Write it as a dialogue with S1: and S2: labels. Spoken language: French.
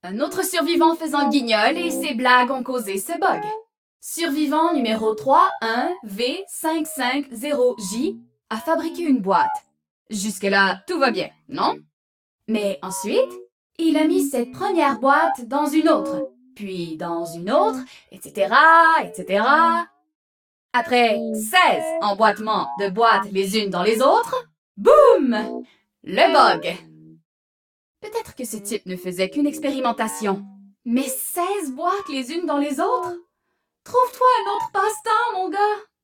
S1: Un autre survivant faisant le guignol et ses blagues ont causé ce bug. Survivant numéro 31V550J a fabriqué une boîte. Jusque-là, tout va bien, non? Mais ensuite, il a mis cette première boîte dans une autre, puis dans une autre, etc., etc. Après 16 emboîtements de boîtes les unes dans les autres, boum! Le bug! Peut-être que ce type ne faisait qu'une expérimentation. Mais 16 boîtes les unes dans les autres? Trouve-toi un autre passe-temps, mon gars!